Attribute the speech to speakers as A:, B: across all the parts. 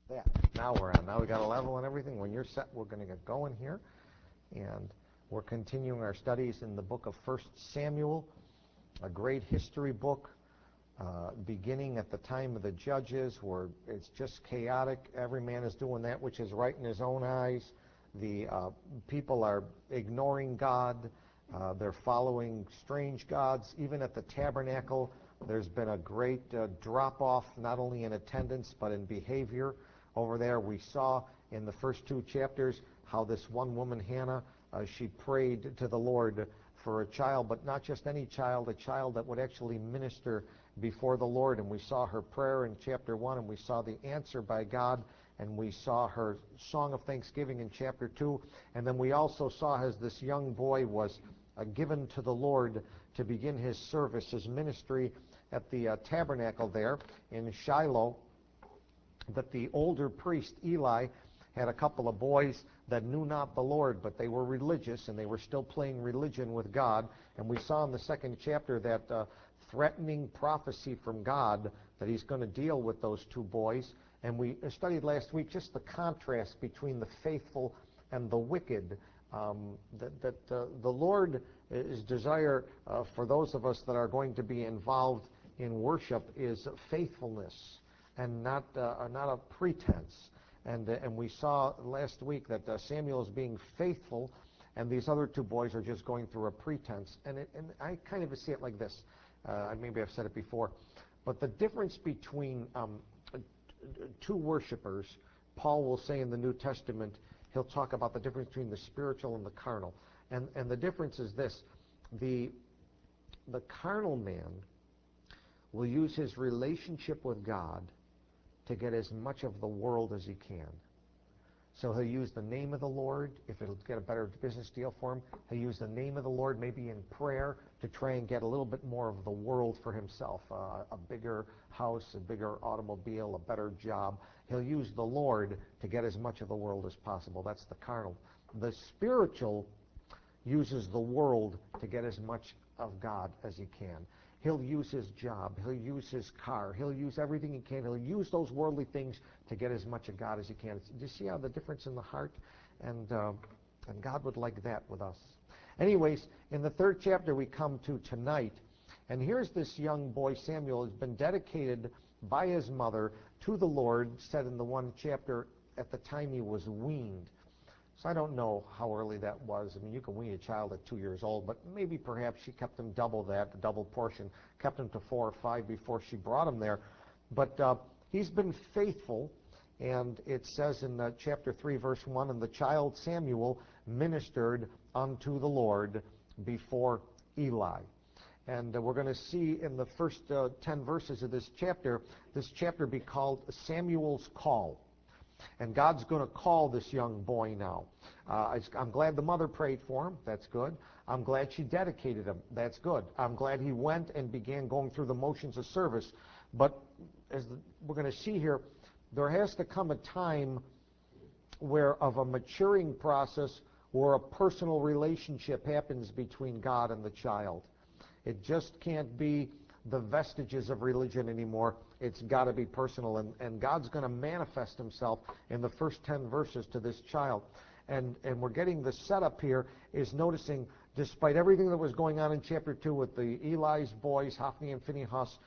A: that. Now we're on. Now we got a level and everything. When you're set, we're going to get going here. And we're continuing our studies in the book of 1 Samuel, a great history book, beginning at the time of the judges, where it's just chaotic. Every man is doing that which is right in his own eyes. The people are ignoring God. They're following strange gods. Even at the tabernacle, there's been a great drop-off, not only in attendance, but in behavior. Over there, we saw in the first two chapters how this one woman, Hannah, she prayed to the Lord for a child, but not just any child, a child that would actually minister before the Lord. And we saw her prayer in chapter 1, and we saw the answer by God, and we saw her song of thanksgiving in chapter 2. And then we also saw as this young boy was given to the Lord to begin his service, his ministry at the tabernacle there in Shiloh, that the older priest, Eli, had a couple of boys that knew not the Lord, but they were religious, and they were still playing religion with God. And we saw in the second chapter that threatening prophecy from God that he's going to deal with those two boys. And we studied last week just the contrast between the faithful and the wicked. The Lord's desire for those of us that are going to be involved in worship is faithfulness and not a pretense. And we saw last week that Samuel is being faithful, and these other two boys are just going through a pretense. And I kind of see it like this. Maybe I've said it before, but the difference between two worshipers, Paul will say in the New Testament, he'll talk about the difference between the spiritual and the carnal. And the difference is this: the carnal man will use his relationship with God to get as much of the world as he can. So he'll use the name of the Lord if it'll get a better business deal for him. He'll use the name of the Lord maybe in prayer to try and get a little bit more of the world for himself, a bigger house, a bigger automobile, a better job. He'll use the Lord to get as much of the world as possible. That's the carnal. The spiritual uses the world to get as much of God as he can. He'll use his job. He'll use his car. He'll use everything he can. He'll use those worldly things to get as much of God as he can. Do you see how the difference in the heart? And God would like that with us. Anyways, in the third chapter we come to tonight, and here's this young boy, Samuel, has been dedicated by his mother to the Lord, said in the one chapter, at the time he was weaned. So I don't know how early that was. I mean, you can wean a child at 2 years old, but maybe perhaps she kept him double that, the double portion, kept him to 4 or 5 before she brought him there. But he's been faithful, and it says in chapter 3, verse 1, and the child Samuel ministered unto the Lord before Eli. And we're going to see in the first 10 verses of this chapter be called Samuel's Call. And God's going to call this young boy now. I'm glad the mother prayed for him. That's good. I'm glad she dedicated him. That's good. I'm glad he went and began going through the motions of service. But as we're going to see here, there has to come a time where of a maturing process where a personal relationship happens between God and the child. It just can't be the vestiges of religion anymore. It's got to be personal, and God's going to manifest himself in the first 10 verses to this child. And we're getting the setup here is noticing, despite everything that was going on in chapter 2 with the Eli's boys, Hophni and Phinehas,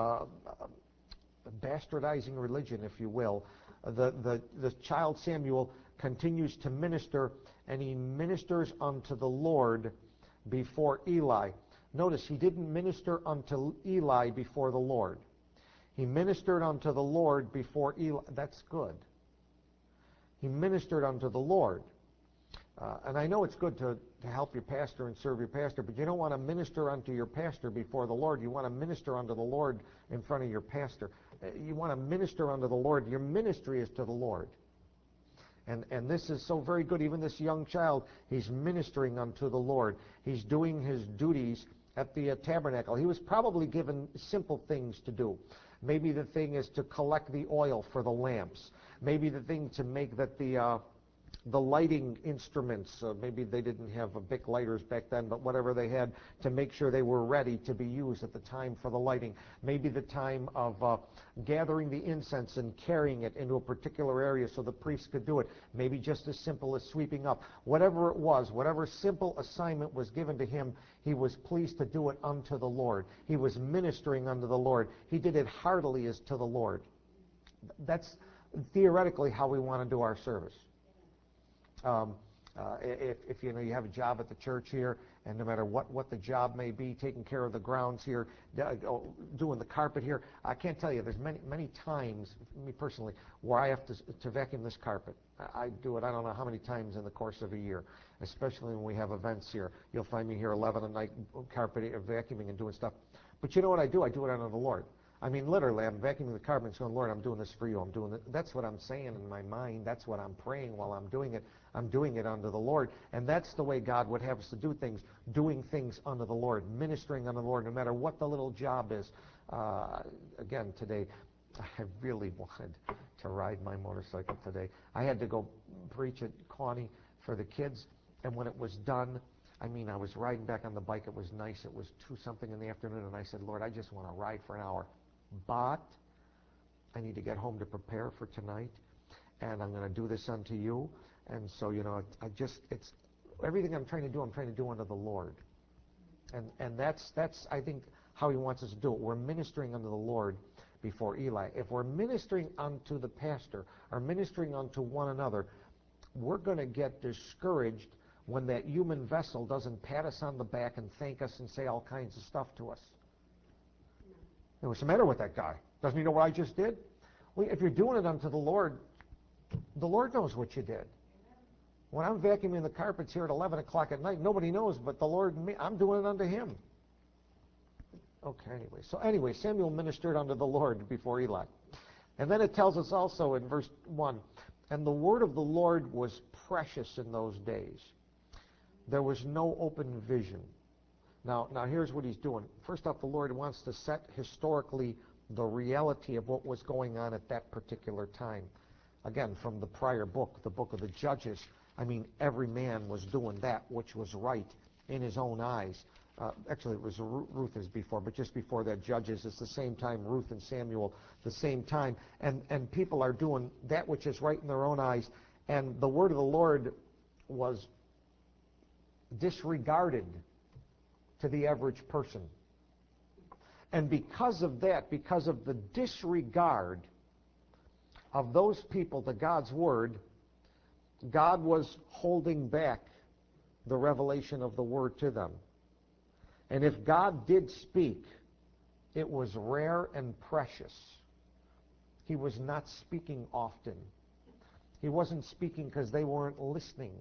A: bastardizing religion, if you will, the child Samuel continues to minister, and he ministers unto the Lord before Eli. Notice, he didn't minister unto Eli before the Lord. He ministered unto the Lord before Eli. That's good. He ministered unto the Lord. And I know it's good to help your pastor and serve your pastor, but you don't want to minister unto your pastor before the Lord. You want to minister unto the Lord in front of your pastor. You want to minister unto the Lord. Your ministry is to the Lord. And this is so very good. Even this young child, he's ministering unto the Lord. He's doing his duties at the tabernacle. He was probably given simple things to do. Maybe the thing is to collect the oil for the lamps. Maybe the thing to make that the the lighting instruments. Maybe they didn't have Bic lighters back then, but whatever they had to make sure they were ready to be used at the time for the lighting. Maybe the time of gathering the incense and carrying it into a particular area so the priest could do it. Maybe just as simple as sweeping up. Whatever it was, whatever simple assignment was given to him, he was pleased to do it unto the Lord. He was ministering unto the Lord. He did it heartily as to the Lord. That's theoretically how we want to do our service. If you know you have a job at the church here, and no matter what the job may be, taking care of the grounds here, doing the carpet here, I can't tell you, there's many times, me personally, where I have to vacuum this carpet. I do it I don't know how many times in the course of a year, especially when we have events here. You'll find me here 11 at night carpeting, vacuuming and doing stuff. But you know what I do? I do it unto the Lord. I mean, literally, I'm vacuuming the carpet and saying, Lord, I'm doing this for you. I'm doing it. That's what I'm saying in my mind. That's what I'm praying while I'm doing it. I'm doing it unto the Lord. And that's the way God would have us to do things, doing things unto the Lord, ministering unto the Lord, no matter what the little job is. Again, today, I really wanted to ride my motorcycle today. I had to go preach at Kewanee for the kids, and when it was done, I mean, I was riding back on the bike. It was nice. It was 2-something in the afternoon, and I said, Lord, I just want to ride for an hour. But I need to get home to prepare for tonight, and I'm going to do this unto you. And so, you know, it's everything I'm trying to do unto the Lord. And that's I think, how he wants us to do it. We're ministering unto the Lord before Eli. If we're ministering unto the pastor or ministering unto one another, we're going to get discouraged when that human vessel doesn't pat us on the back and thank us and say all kinds of stuff to us. What's the matter with that guy? Doesn't he know what I just did? Well, if you're doing it unto the Lord knows what you did. When I'm vacuuming the carpets here at 11 o'clock at night, nobody knows but the Lord and me. I'm doing it unto him. Okay, anyway, Samuel ministered unto the Lord before Eli. And then it tells us also in verse 1, and the word of the Lord was precious in those days. There was no open vision. Now here's what he's doing. First off, the Lord wants to set historically the reality of what was going on at that particular time. Again, from the prior book, the book of the Judges, I mean, every man was doing that which was right in his own eyes. Actually, it was Ruth is before, but just before that, Judges, it's the same time, Ruth and Samuel, the same time. And people are doing that which is right in their own eyes. And the word of the Lord was disregarded to the average person. And because of that, because of the disregard of those people to God's word, God was holding back the revelation of the word to them. And if God did speak, it was rare and precious. He was not speaking often. He wasn't speaking because they weren't listening.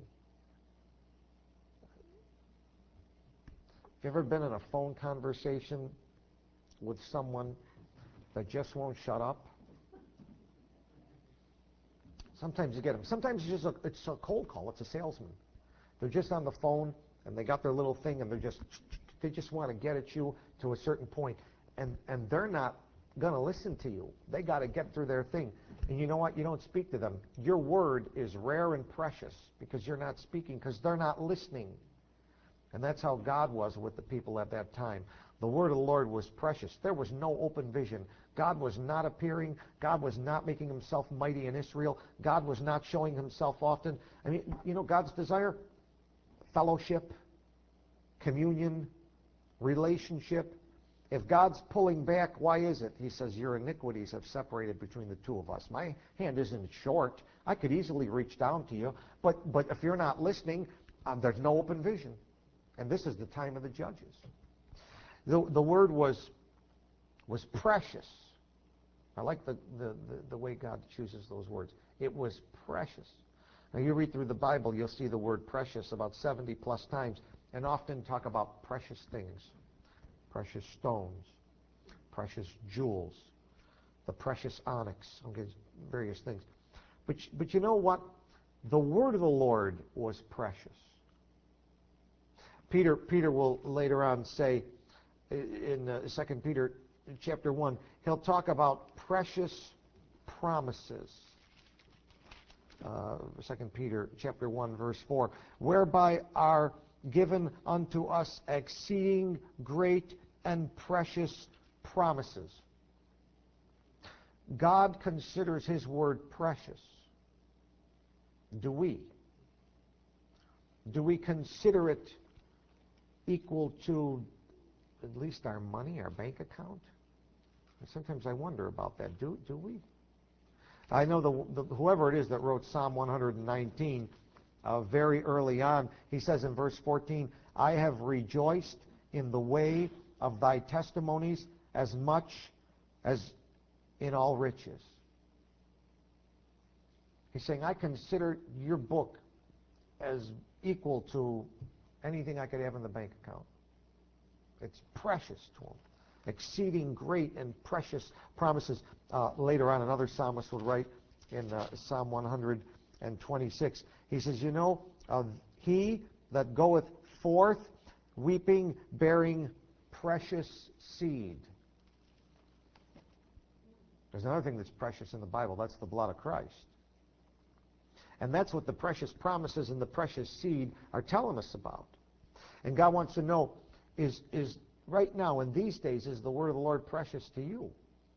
A: Have you ever been in a phone conversation with someone that just won't shut up? Sometimes you get them. Sometimes it's a cold call. It's a salesman. They're just on the phone, and they got their little thing, and they just want to get at you to a certain point, and they're not going to listen to you. They got to get through their thing. And you know what? You don't speak to them. Your word is rare and precious because you're not speaking, because they're not listening. And that's how God was with the people at that time. The word of the Lord was precious. There was no open vision. God was not appearing. God was not making himself mighty in Israel. God was not showing himself often. I mean, you know God's desire? Fellowship, communion, relationship. If God's pulling back, why is it? He says, your iniquities have separated between the two of us. My hand isn't short. I could easily reach down to you. But if you're not listening, there's no open vision. And this is the time of the Judges. The word was precious. I like the way God chooses those words. It was precious. Now you read through the Bible, you'll see the word precious about 70 plus times, and often talk about precious things, precious stones, precious jewels, the precious onyx, okay, various things. But you know what? The word of the Lord was precious. Peter will later on say in 2 Peter chapter 1, he'll talk about precious promises. 2 Peter chapter 1, verse 4, whereby are given unto us exceeding great and precious promises. God considers His word precious. Do we? Do we consider it equal to at least our money, our bank account? And sometimes I wonder about that. Do we? I know whoever it is that wrote Psalm 119 very early on, he says in verse 14, I have rejoiced in the way of thy testimonies as much as in all riches. He's saying, I consider your book as equal to anything I could have in the bank account. It's precious to him. Exceeding great and precious promises. Later on, another psalmist would write in Psalm 126, he says, you know, he that goeth forth weeping, bearing precious seed. There's another thing that's precious in the Bible. That's the blood of Christ. And that's what the precious promises and the precious seed are telling us about. And God wants to know, is right now, in these days, is the word of the Lord precious to you?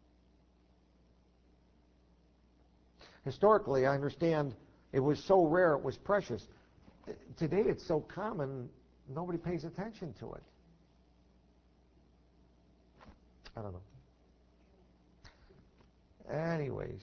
A: Historically, I understand it was so rare it was precious. Today it's so common, nobody pays attention to it. I don't know. Anyways,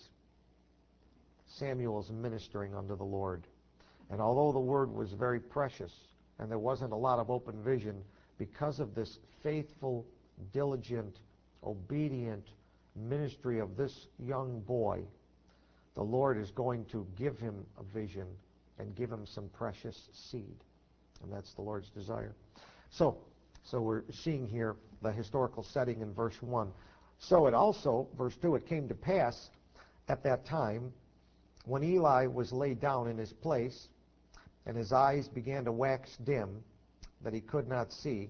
A: Samuel's ministering unto the Lord. And although the word was very precious, and there wasn't a lot of open vision, because of this faithful, diligent, obedient ministry of this young boy, the Lord is going to give him a vision and give him some precious seed. And that's the Lord's desire. So we're seeing here the historical setting in verse 1. So it also, verse 2, it came to pass at that time when Eli was laid down in his place, and his eyes began to wax dim, that he could not see.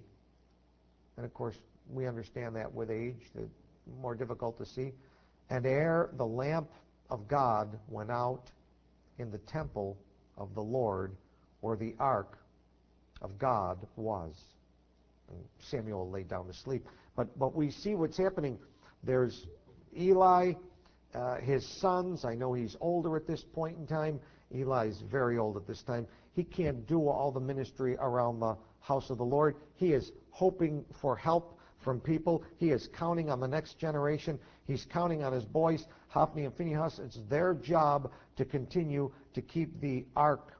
A: And of course, we understand that with age, the more difficult to see. And ere the lamp of God went out in the temple of the Lord, where the ark of God was. And Samuel lay down to sleep. But we see what's happening. There's Eli, his sons. I know he's older at this point in time. Eli's very old at this time. He can't do all the ministry around the house of the Lord. He is hoping for help from people. He is counting on the next generation. He's counting on his boys, Hophni and Phinehas. It's their job to continue to keep the ark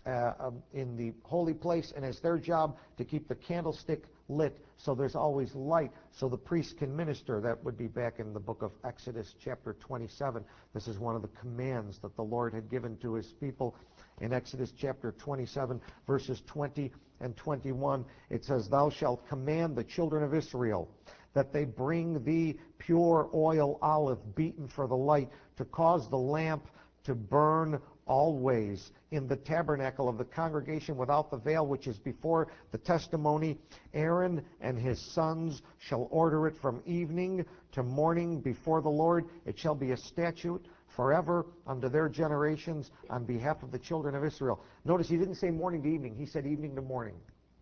A: in the holy place, and it's their job to keep the candlestick lit so there's always light so the priest can minister. That would be back in the book of Exodus chapter 27. This is one of the commands that the Lord had given to his people. In Exodus chapter 27, verses 20 and 21, it says, Thou shalt command the children of Israel that they bring thee pure oil olive beaten for the light, to cause the lamp to burn always in the tabernacle of the congregation without the veil, which is before the testimony. Aaron and his sons shall order it from evening to morning before the Lord. It shall be a statute forever unto their generations on behalf of the children of Israel. Notice he didn't say morning to evening. He said evening to morning.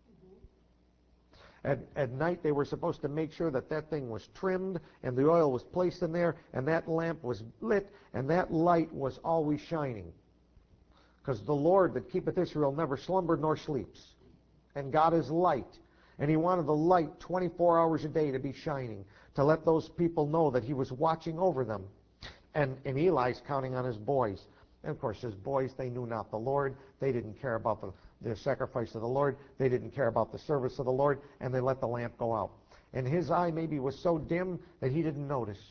A: At night they were supposed to make sure that that thing was trimmed and the oil was placed in there and that lamp was lit and that light was always shining. Because the Lord that keepeth Israel never slumbered nor sleeps. And God is light. And he wanted the light 24 hours a day to be shining, to let those people know that he was watching over them. And Eli's counting on his boys. And of course his boys, they knew not the Lord. They didn't care about the sacrifice of the Lord. They didn't care about the service of the Lord. And they let the lamp go out. And his eye maybe was so dim that he didn't notice.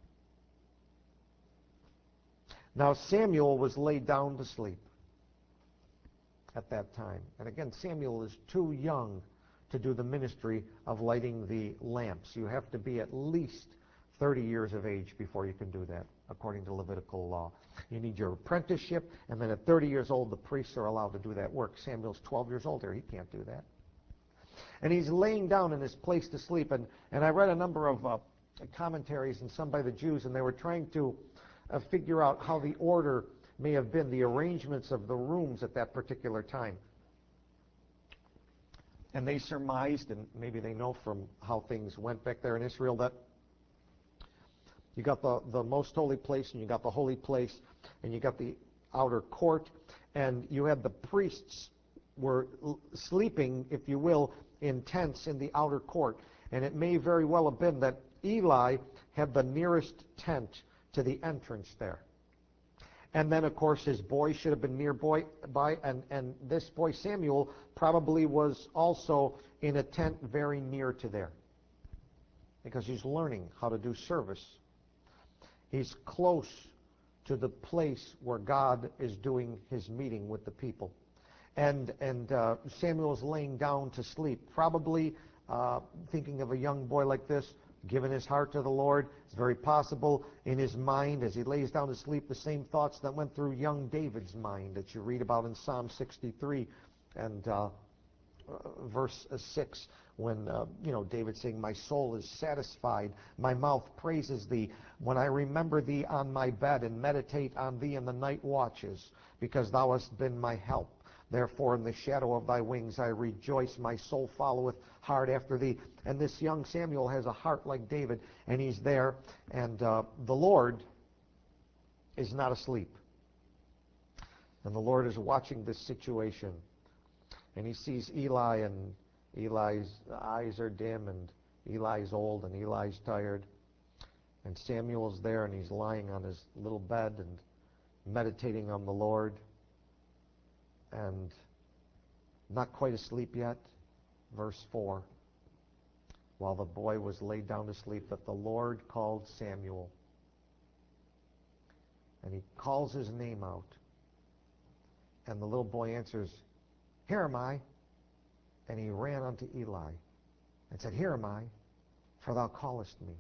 A: Now Samuel was laid down to sleep at that time. And again, Samuel is too young to do the ministry of lighting the lamps. You have to be at least 30 years of age before you can do that, according to Levitical law. You need your apprenticeship, and then at 30 years old, the priests are allowed to do that work. Samuel's 12 years old there. He can't do that. And he's laying down in his place to sleep. And I read a number of commentaries, and some by the Jews, and they were trying to figure out how the order may have been, the arrangements of the rooms at that particular time. And they surmised, and maybe they know from how things went back there in Israel, that you got the most holy place, and you got the holy place, and you got the outer court, and you had the priests were sleeping, if you will, in tents in the outer court. And it may very well have been that Eli had the nearest tent to the entrance there. And then, of course, his boy should have been nearby, and this boy, Samuel, probably was also in a tent very near to there, because he's learning how to do service. He's close to the place where God is doing his meeting with the people. And Samuel's laying down to sleep, probably thinking of a young boy like this, given his heart to the Lord. It's very possible in his mind, as he lays down to sleep, the same thoughts that went through young David's mind that you read about in Psalm 63 and verse 6, when David saying, "My soul is satisfied, my mouth praises thee, when I remember thee on my bed and meditate on thee in the night watches, because thou hast been my help. Therefore in the shadow of thy wings I rejoice, my soul followeth hard after thee." And this young Samuel has a heart like David, and he's there, and the Lord is not asleep. And the Lord is watching this situation. And he sees Eli, and Eli's eyes are dim, and Eli's old, and Eli's tired. And Samuel's there, and he's lying on his little bed and meditating on the Lord. And not quite asleep yet. Verse 4. While the boy was laid down to sleep, that the Lord called Samuel. And he calls his name out. And the little boy answers, "Here am I." And he ran unto Eli and said, "Here am I, for thou callest me."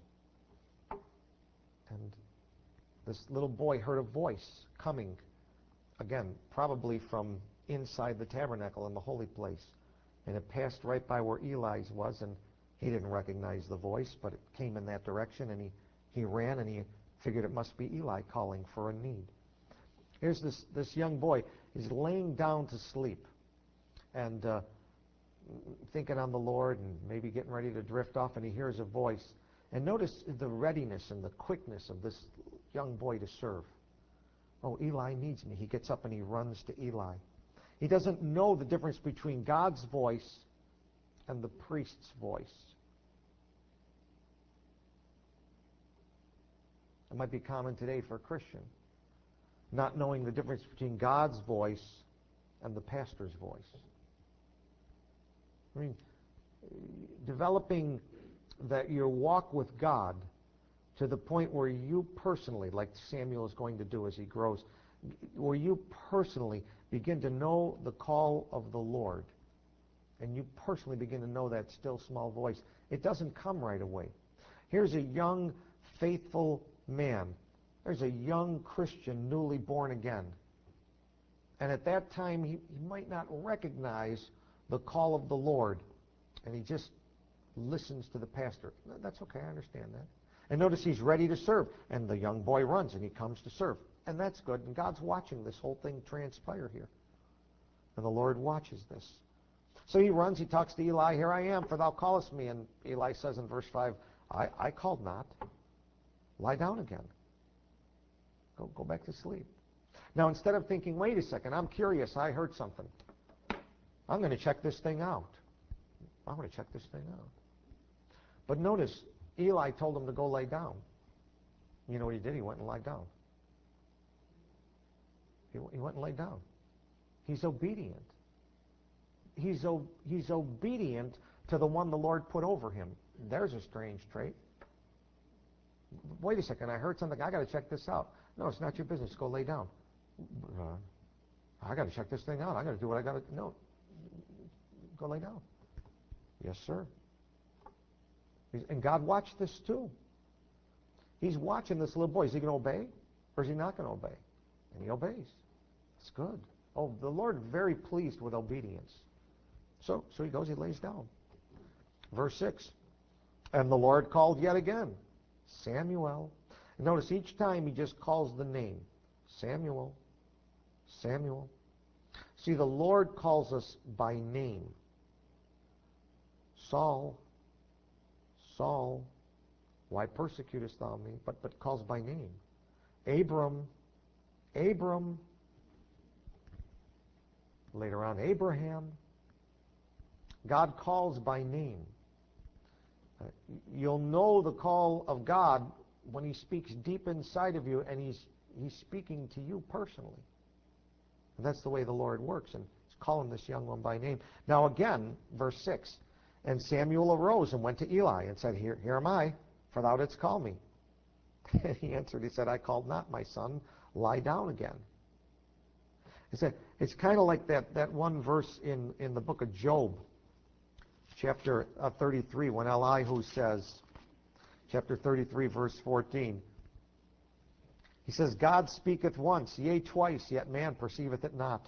A: And this little boy heard a voice coming, again, probably from inside the tabernacle in the holy place. And it passed right by where Eli's was, and he didn't recognize the voice, but it came in that direction, and he ran, and he figured it must be Eli calling for a need. Here's this young boy. He's laying down to sleep and thinking on the Lord and maybe getting ready to drift off, and he hears a voice. And notice the readiness and the quickness of this young boy to serve. "Oh, Eli needs me." He gets up and he runs to Eli. He doesn't know the difference between God's voice and the priest's voice. It might be common today for a Christian, not knowing the difference between God's voice and the pastor's voice. I mean, developing that your walk with God to the point where you personally, like Samuel is going to do as he grows, where you personally begin to know the call of the Lord, and you personally begin to know that still small voice. It doesn't come right away. Here's a young, faithful man. There's a young Christian, newly born again. And at that time, he might not recognize the call of the Lord, and he just listens to the pastor. That's okay, I understand that. And notice he's ready to serve, and the young boy runs, and he comes to serve. And that's good, and God's watching this whole thing transpire here. And the Lord watches this. So he runs, he talks to Eli, "Here I am, for thou callest me." And Eli says in verse 5, I called not. Lie down again. Go back to sleep. Now, instead of thinking, "Wait a second, I'm curious, I heard something. I'm going to check this thing out. I'm going to check this thing out." But notice, Eli told him to go lay down. You know what he did? He went and lied down. He went and laid down. He's obedient. He's obedient to the one the Lord put over him. There's a strange trait. "Wait a second, I heard something. I got to check this out." "No, it's not your business. Go lay down." "I got to check this thing out. I got to do what I got to." "No, go lay down." "Yes, sir." And God watched this too. He's watching this little boy. Is he going to obey, or is he not going to obey? And he obeys. It's good. Oh, the Lord is very pleased with obedience. So he goes, he lays down. Verse 6. And the Lord called yet again, "Samuel." And notice each time he just calls the name, Samuel. Samuel. See, the Lord calls us by name. Saul, Saul, why persecutest thou me? But calls by name. Abram, Abram. Later on, Abraham. God calls by name. You'll know the call of God when He speaks deep inside of you, and He's speaking to you personally. And that's the way the Lord works, and He's calling this young one by name. Now again, verse 6, and Samuel arose and went to Eli and said, Here am I, for thou didst call me. And he answered, he said, I called not, my son, lie down again. It's kind of like that one verse in the book of Job, chapter 33, when Elihu says, chapter 33, verse 14, he says, God speaketh once, yea, twice, yet man perceiveth it not.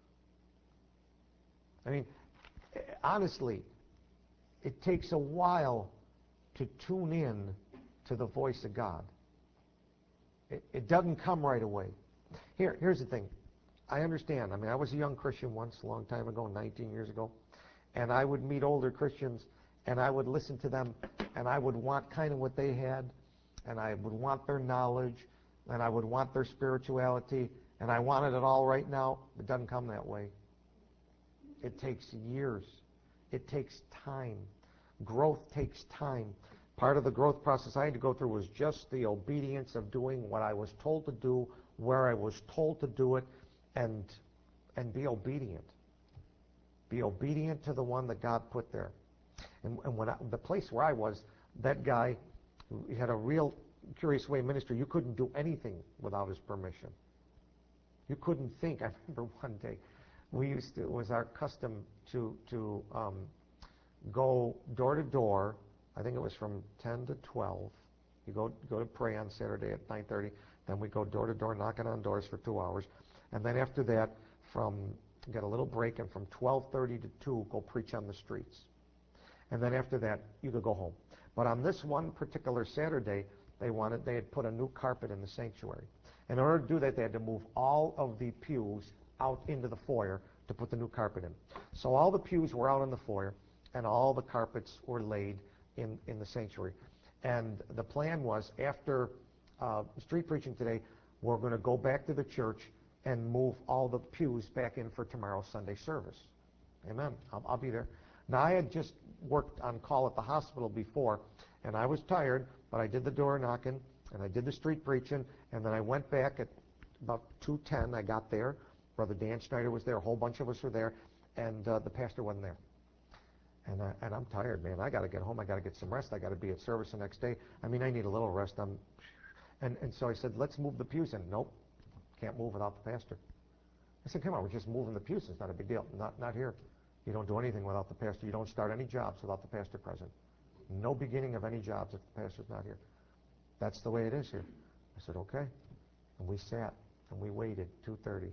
A: I mean, honestly, it takes a while to tune in to the voice of God. It doesn't come right away. Here's the thing. I understand. I mean, I was a young Christian once, a long time ago, 19 years ago, and I would meet older Christians, and I would listen to them, and I would want kind of what they had, and I would want their knowledge, and I would want their spirituality, and I wanted it all right now. It doesn't come that way. It takes years. It takes time. Growth takes time. Part of the growth process I had to go through was just the obedience of doing what I was told to do, where I was told to do it, and be obedient. Be obedient to the one that God put there. And when the place where I was, that guy, he had a real curious way of ministry. You couldn't do anything without his permission. You couldn't think. I remember one day, it was our custom to go door to door. I think it was from 10 to 12. You go to pray on Saturday at 9:30. Then we go door to door, knocking on doors for 2 hours. And then after that, get a little break, and from 12:30 to 2, go preach on the streets. And then after that, you could go home. But on this one particular Saturday, they had put a new carpet in the sanctuary. In order to do that, they had to move all of the pews out into the foyer to put the new carpet in. So all the pews were out in the foyer, and all the carpets were laid in the sanctuary. And the plan was, after street preaching today, we're going to go back to the church and move all the pews back in for tomorrow's Sunday service. Amen. I'll be there. Now, I had just worked on call at the hospital before, and I was tired, but I did the door knocking, and I did the street preaching, and then I went back at about 2:10. I got there. Brother Dan Schneider was there. A whole bunch of us were there, and the pastor wasn't there. And I'm tired, man. I got to get home. I got to get some rest. I got to be at service the next day. I mean, I need a little rest. And so I said, let's move the pews in. Nope, can't move without the pastor. I said, come on, we're just moving the pews. It's not a big deal. Not here. You don't do anything without the pastor. You don't start any jobs without the pastor present. No beginning of any jobs if the pastor's not here. That's the way it is here. I said, okay. And we sat, and we waited, 2:30,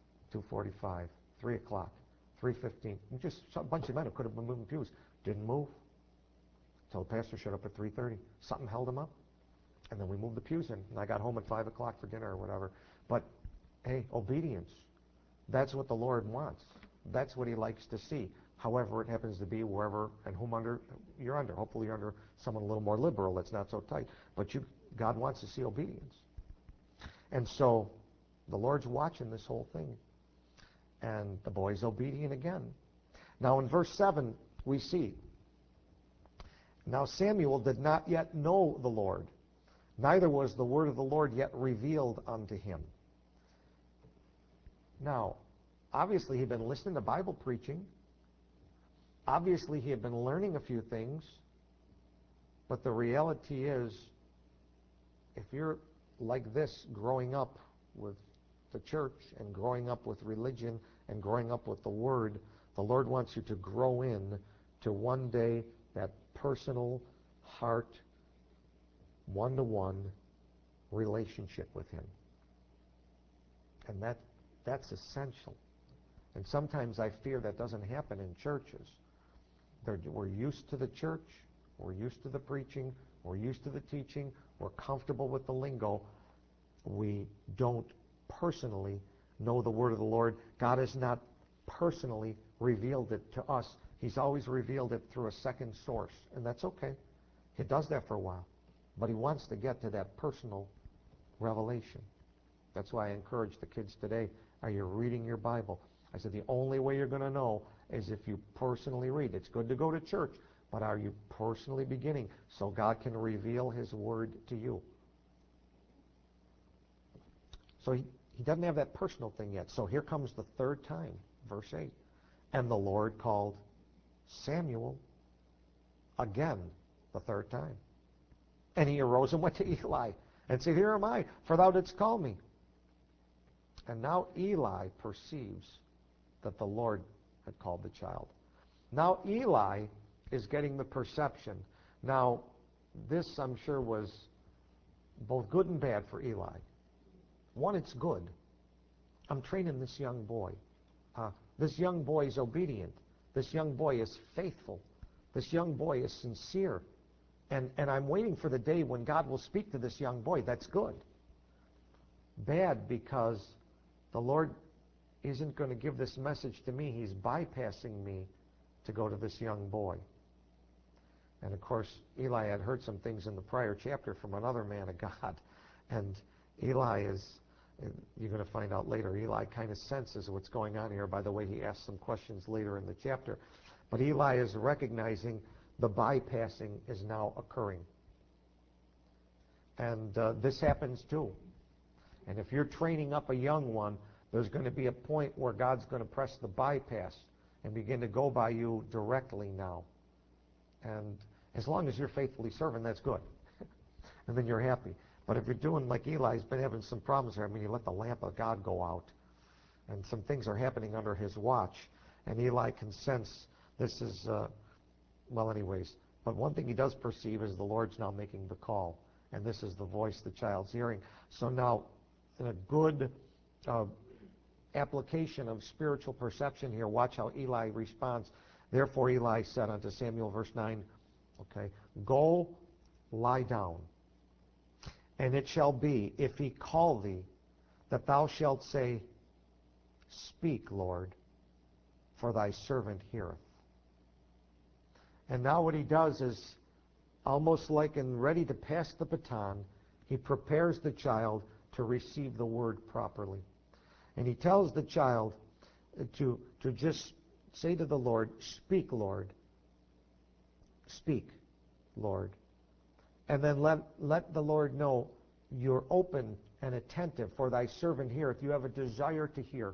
A: 2:45, 3 o'clock, 3:15. Just a bunch of men who could have been moving pews. Didn't move until the pastor showed up at 3:30. Something held him up, and then we moved the pews in. And I got home at 5 o'clock for dinner or whatever. But, hey, obedience. That's what the Lord wants. That's what He likes to see. However it happens to be, wherever and whom you're under. Hopefully you're under someone a little more liberal that's not so tight. But God wants to see obedience. And so the Lord's watching this whole thing. And the boy's obedient again. Now in verse 7, we see, now Samuel did not yet know the Lord, neither was the word of the Lord yet revealed unto him. Now, obviously he'd been listening to Bible preaching. Obviously he had been learning a few things. But the reality is, if you're like this growing up with the church and growing up with religion and growing up with the Word, the Lord wants you to grow in to one day that personal, heart, one-to-one relationship with Him. And that's essential. And sometimes I fear that doesn't happen in churches. We're used to the church, we're used to the preaching, we're used to the teaching, we're comfortable with the lingo. We don't personally know the word of the Lord. God has not personally revealed it to us. He's always revealed it through a second source, and that's okay. He does that for a while, but he wants to get to that personal revelation. That's why I encourage the kids today, are you reading your Bible? I said the only way you're going to know is if you personally read. It's good to go to church, but are you personally beginning so God can reveal his word to you? So he doesn't have that personal thing yet. So here comes the third time, verse 8. And the Lord called Samuel again the third time. And he arose and went to Eli and said, Here am I, for thou didst call me. And now Eli perceives that the Lord had called the child. Now Eli is getting the perception. Now, this I'm sure was both good and bad for Eli. One, it's good. I'm training this young boy. This young boy is obedient. This young boy is faithful. This young boy is sincere. And I'm waiting for the day when God will speak to this young boy. That's good. Bad because the Lord isn't going to give this message to me. He's bypassing me to go to this young boy. And of course, Eli had heard some things in the prior chapter from another man of God. And Eli is, you're going to find out later, Eli kind of senses what's going on here by the way he asks some questions later in the chapter. But Eli is recognizing the bypassing is now occurring. And this happens too. And if you're training up a young one, there's going to be a point where God's going to press the bypass and begin to go by you directly now. And as long as you're faithfully serving, that's good. And then you're happy. But if you're doing like Eli's been having some problems here, I mean, you let the lamp of God go out. And some things are happening under his watch. And Eli can sense this is, well, anyways. But one thing he does perceive is the Lord's now making the call. And this is the voice the child's hearing. So now, in a good application of spiritual perception here, watch how Eli responds. Therefore Eli said unto Samuel, verse 9, okay, go lie down. And it shall be, if he call thee, that thou shalt say, Speak, Lord, for thy servant heareth. And now what he does is, almost like in ready to pass the baton, he prepares the child to receive the word properly. And he tells the child to just say to the Lord, Speak, Lord. Speak, Lord. And then let the Lord know you're open and attentive, for thy servant heareth. You have a desire to hear.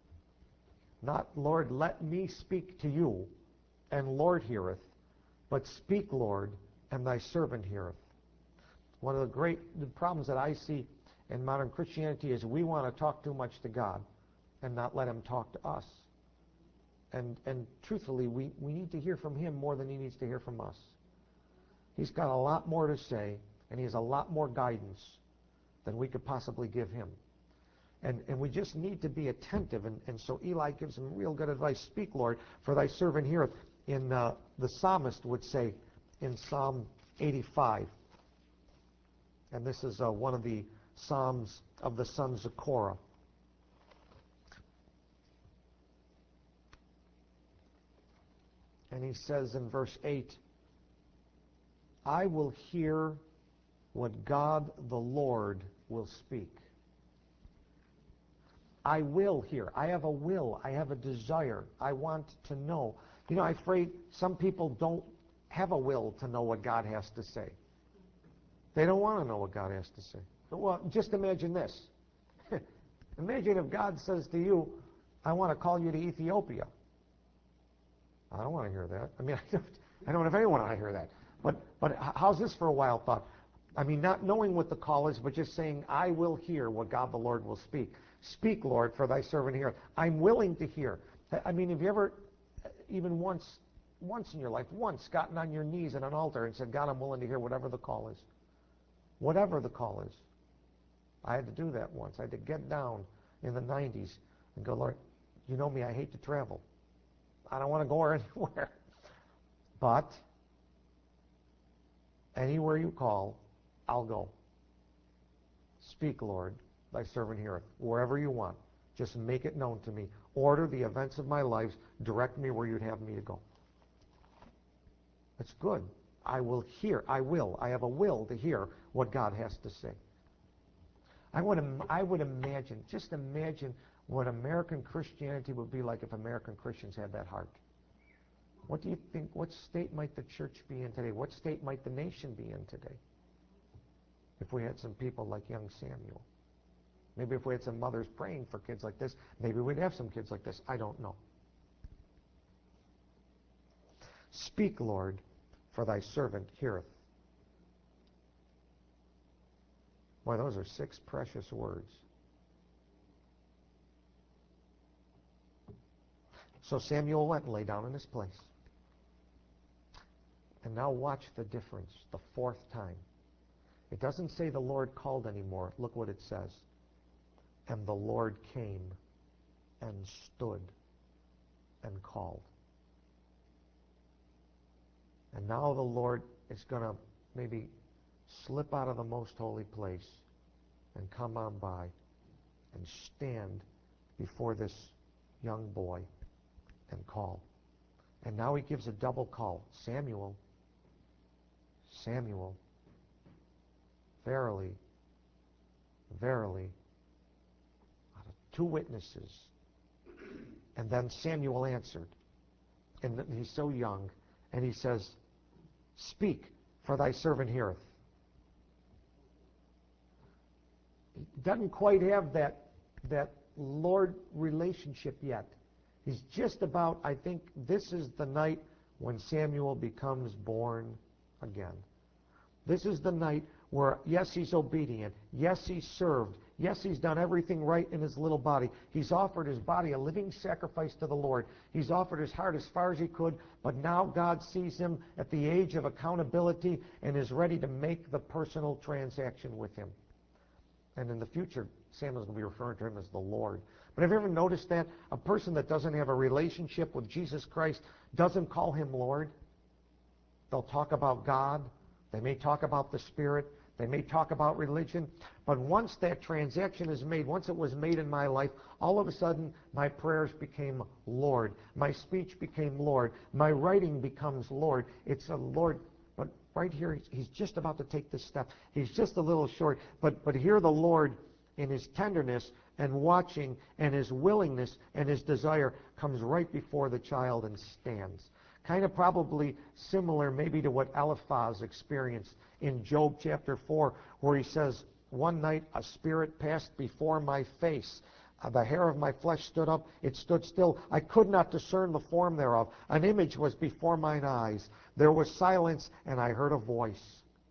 A: Not, Lord, let me speak to you, and Lord heareth, but speak, Lord, and thy servant heareth. One of the problems that I see in modern Christianity is we want to talk too much to God and not let him talk to us. And truthfully, we need to hear from him more than he needs to hear from us. He's got a lot more to say, and he has a lot more guidance than we could possibly give him. And we just need to be attentive. And so Eli gives him real good advice. Speak, Lord, for thy servant heareth. In the psalmist would say in Psalm 85, and this is one of the psalms of the sons of Korah. And he says in verse 8, I will hear what God the Lord will speak. I will hear. I have a will. I have a desire. I want to know. You know, I'm afraid some people don't have a will to know what God has to say. They don't want to know what God has to say. Well, just imagine this. Imagine if God says to you, I want to call you to Ethiopia. I don't want to hear that. I mean, I don't know if anyone want to hear that. But how's this for a wild thought? I mean, not knowing what the call is, but just saying, I will hear what God the Lord will speak. Speak, Lord, for thy servant heareth. I'm willing to hear. I mean, have you ever, even once in your life, gotten on your knees at an altar and said, God, I'm willing to hear whatever the call is. Whatever the call is. I had to do that once. I had to get down in the 90s and go, Lord, you know me, I hate to travel. I don't want to go anywhere. But anywhere you call, I'll go. Speak, Lord, thy servant heareth. Wherever you want. Just make it known to me. Order the events of my life. Direct me where you'd have me to go. It's good. I will hear. I will. I have a will to hear what God has to say. I would imagine, just imagine what American Christianity would be like if American Christians had that heart. What do you think, what state might the church be in today? What state might the nation be in today? If we had some people like young Samuel. Maybe if we had some mothers praying for kids like this, maybe we'd have some kids like this. I don't know. Speak, Lord, for thy servant heareth. Boy, those are 6 precious words. So Samuel went and lay down in his place. And now watch the difference, the 4th time. It doesn't say the Lord called anymore. Look what it says. And the Lord came and stood and called. And now the Lord is going to maybe slip out of the most holy place and come on by and stand before this young boy and call. And now he gives a double call. Samuel, Samuel, verily, verily, out of 2 witnesses. And then Samuel answered. And he's so young. And he says, speak, for thy servant heareth. He doesn't quite have that Lord relationship yet. He's just about, I think this is the night when Samuel becomes born again. This is the night where, yes, he's obedient. Yes, he's served. Yes, he's done everything right in his little body. He's offered his body a living sacrifice to the Lord. He's offered his heart as far as he could, but now God sees him at the age of accountability and is ready to make the personal transaction with him. And in the future, Samuel's going to be referring to him as the Lord. But have you ever noticed that? A person that doesn't have a relationship with Jesus Christ doesn't call him Lord. They'll talk about God. They may talk about the Spirit. They may talk about religion. But once that transaction is made, once it was made in my life, all of a sudden my prayers became Lord. My speech became Lord. My writing becomes Lord. It's a Lord. But right here, he's just about to take this step. He's just a little short. But here the Lord, in his tenderness and watching and his willingness and his desire, comes right before the child and stands. Kind of probably similar maybe to what Eliphaz experienced in Job chapter 4, where he says, one night a spirit passed before my face. The hair of my flesh stood up, it stood still. I could not discern the form thereof. An image was before mine eyes. There was silence, and I heard a voice.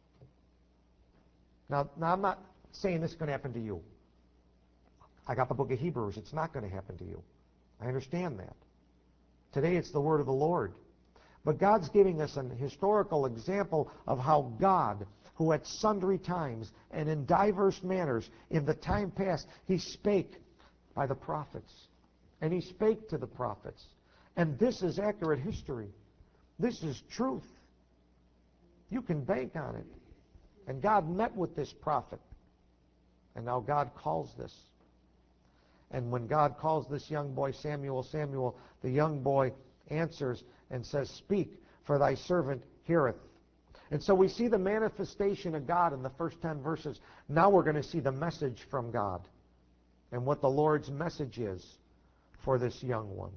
A: Now I'm not saying this is going to happen to you. I got the book of Hebrews. It's not going to happen to you. I understand that. Today it's the word of the Lord. But God's giving us an historical example of how God, who at sundry times and in diverse manners in the time past, he spake by the prophets. And he spake to the prophets. And this is accurate history. This is truth. You can bank on it. And God met with this prophet. And now God calls this. And when God calls this young boy Samuel, Samuel, the young boy answers and says, speak, for thy servant heareth. And so we see the manifestation of God in the first 10 verses. Now we're going to see the message from God and what the Lord's message is for this young one.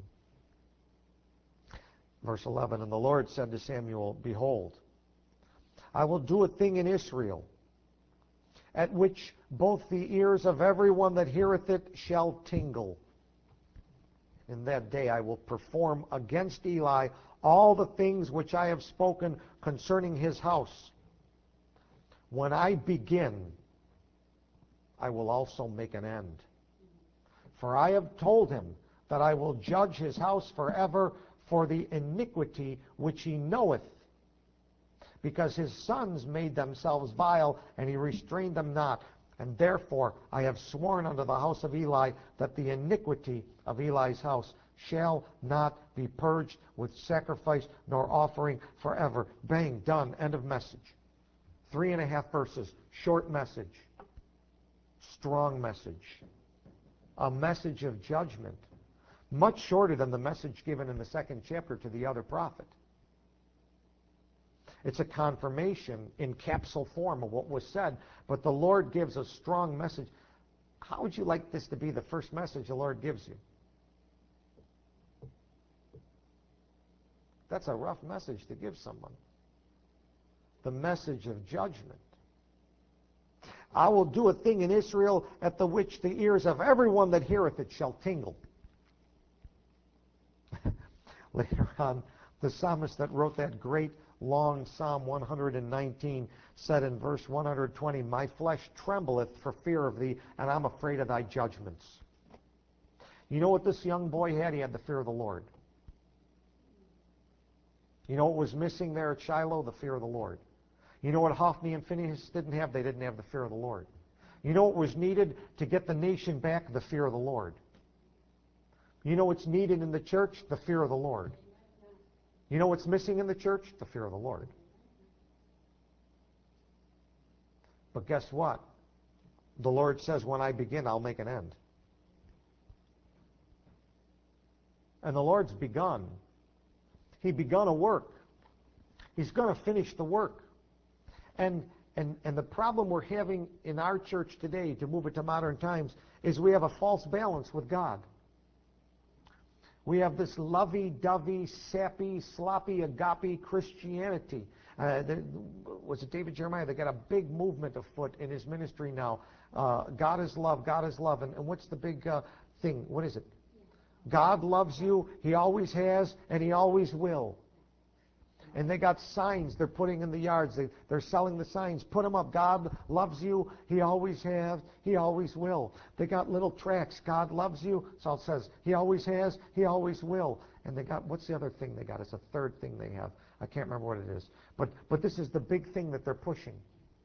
A: Verse 11, and the Lord said to Samuel, behold, I will do a thing in Israel, at which both the ears of everyone that heareth it shall tingle. In that day I will perform against Eli all the things which I have spoken concerning his house. When I begin, I will also make an end. For I have told him that I will judge his house forever for the iniquity which he knoweth, because his sons made themselves vile, and he restrained them not. And therefore I have sworn unto the house of Eli that the iniquity of Eli's house shall not be purged with sacrifice nor offering forever. Bang, done, end of message. 3.5 verses, short message, strong message. a message of judgment, much shorter than the message given in the 2nd chapter to the other prophet. It's a confirmation in capsule form of what was said, but the Lord gives a strong message. How would you like this to be the first message the Lord gives you? That's a rough message to give someone. The message of judgment. I will do a thing in Israel at the which the ears of everyone that heareth it shall tingle. Later on, the psalmist that wrote that great long Psalm 119 said in verse 120, my flesh trembleth for fear of thee, and I'm afraid of thy judgments. You know what this young boy had? He had the fear of the Lord. You know what was missing there at Shiloh? The fear of the Lord. You know what Hophni and Phinehas didn't have? They didn't have the fear of the Lord. You know what was needed to get the nation back? The fear of the Lord. You know what's needed in the church? The fear of the Lord. You know what's missing in the church? The fear of the Lord. But guess what? The Lord says, when I begin, I'll make an end. And the Lord's begun. He begun a work. He's going to finish the work. And the problem we're having in our church today, to move it to modern times, is we have a false balance with God. We have this lovey-dovey, sappy, sloppy, agape Christianity. Was it David Jeremiah? They got a big movement afoot in his ministry now. God is love, God is love. And what's the big thing? What is it? God loves you, He always has, and He always will. And they got signs they're putting in the yards. They're selling the signs. Put them up. God loves you. He always has. He always will. They got little tracts. God loves you. So it says, He always has. He always will. And they got, what's the other thing they got? It's a third thing they have. I can't remember what it is. But this is the big thing that they're pushing.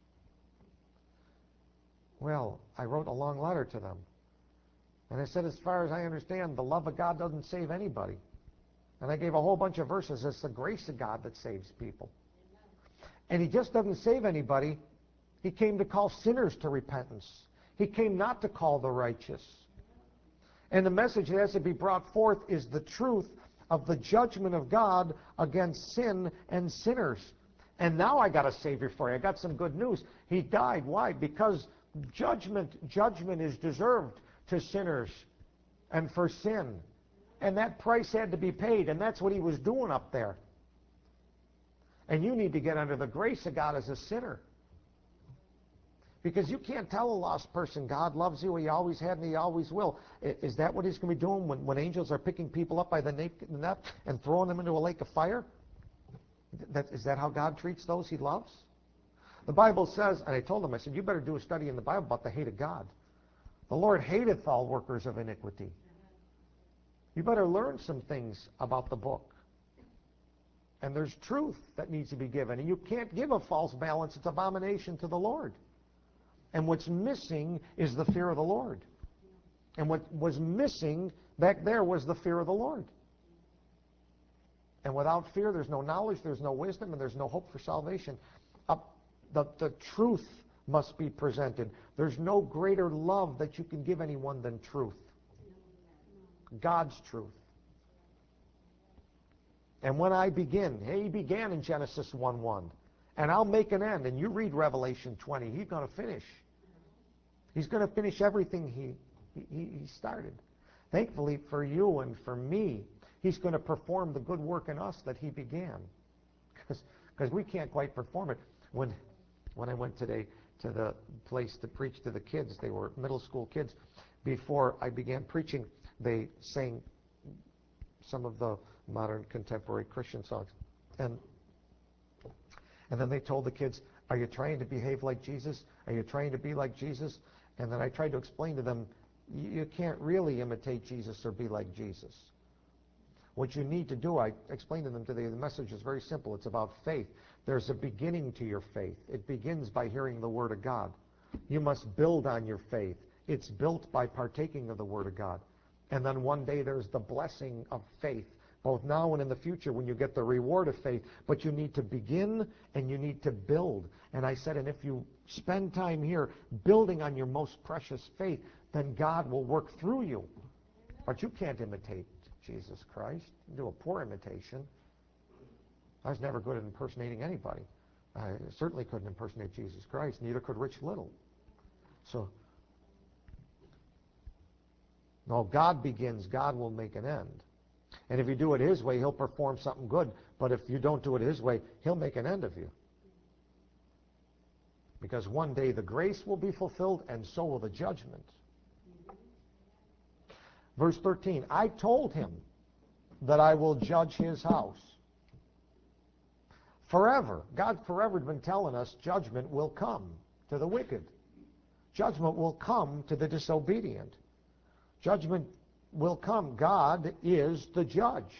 A: Well, I wrote a long letter to them. And I said, as far as I understand, the love of God doesn't save anybody. And I gave a whole bunch of verses. It's the grace of God that saves people. And He just doesn't save anybody. He came to call sinners to repentance. He came not to call the righteous. And the message that has to be brought forth is the truth of the judgment of God against sin and sinners. And now I got a Savior for you. I got some good news. He died. Why? Because judgment is deserved to sinners and for sin. And that price had to be paid, and that's what He was doing up there. And you need to get under the grace of God as a sinner. Because you can't tell a lost person, God loves you, He always had and He always will. Is that what He's going to be doing when angels are picking people up by the neck and throwing them into a lake of fire? Is that how God treats those He loves? The Bible says, and I told them, I said, you better do a study in the Bible about the hate of God. The Lord hateth all workers of iniquity. You better learn some things about the book. And there's truth that needs to be given. And you can't give a false balance. It's abomination to the Lord. And what's missing is the fear of the Lord. And what was missing back there was the fear of the Lord. And without fear, there's no knowledge, there's no wisdom, and there's no hope for salvation. The truth must be presented. There's no greater love that you can give anyone than truth. God's truth. And when I begin, He began in Genesis 1:1, and I'll make an end. And you read Revelation 20, He's going to finish. He's going to finish everything He started. Thankfully for you and for me, He's going to perform the good work in us that He began. Because we can't quite perform it. When I went today to the place to preach to the kids, they were middle school kids, before I began preaching, they sang some of the modern contemporary Christian songs. And then they told the kids, are you trying to behave like Jesus? Are you trying to be like Jesus? And then I tried to explain to them, you can't really imitate Jesus or be like Jesus. What you need to do, I explained to them today, the message is very simple. It's about faith. There's a beginning to your faith. It begins by hearing the Word of God. You must build on your faith. It's built by partaking of the Word of God. And then one day there's the blessing of faith, both now and in the future when you get the reward of faith. But you need to begin and you need to build. And I said, and if you spend time here building on your most precious faith, then God will work through you. But you can't imitate Jesus Christ. You do a poor imitation. I was never good at impersonating anybody. I certainly couldn't impersonate Jesus Christ. Neither could Rich Little. So, no, God begins, God will make an end. And if you do it His way, He'll perform something good. But if you don't do it His way, He'll make an end of you. Because one day the grace will be fulfilled, and so will the judgment. Verse 13, I told him that I will judge his house. Forever. God forever has been telling us judgment will come to the wicked. Judgment will come to the disobedient. Judgment will come. God is the judge.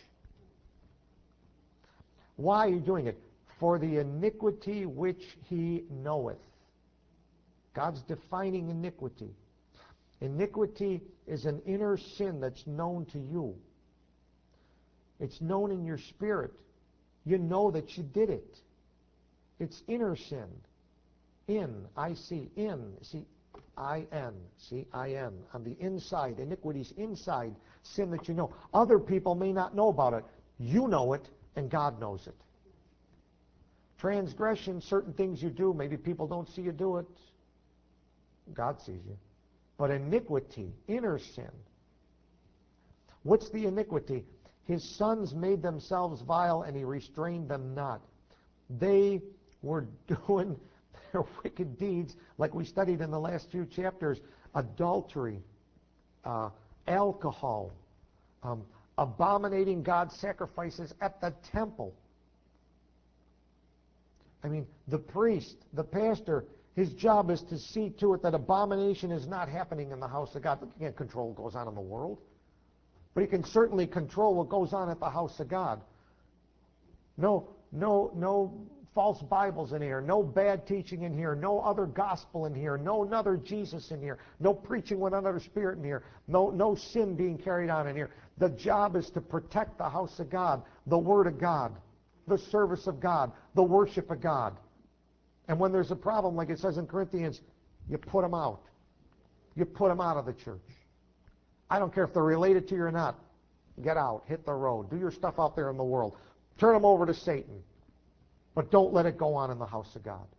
A: Why are you doing it? For the iniquity which he knoweth. God's defining iniquity. Iniquity is an inner sin that's known to you. It's known in your spirit. You know that you did it. It's inner sin. I-C-N, C-I-N, C-I-N. On the inside, iniquity's inside, sin that you know. Other people may not know about it. You know it, and God knows it. Transgression, certain things you do, maybe people don't see you do it. God sees you. But iniquity, inner sin. What's the iniquity? His sons made themselves vile, and he restrained them not. They were doing their wicked deeds, like we studied in the last few chapters. Adultery, alcohol, abominating God's sacrifices at the temple. I mean, the priest, the pastor, his job is to see to it that abomination is not happening in the house of God. Look, he can't control what goes on in the world. But he can certainly control what goes on at the house of God. No false Bibles in here. No bad teaching in here. No other gospel in here. No another Jesus in here. No preaching with another spirit in here. No sin being carried on in here. The job is to protect the house of God, the Word of God, the service of God, the worship of God. And when there's a problem, like it says in Corinthians, you put them out. You put them out of the church. I don't care if they're related to you or not. Get out. Hit the road. Do your stuff out there in the world. Turn them over to Satan. But don't let it go on in the house of God.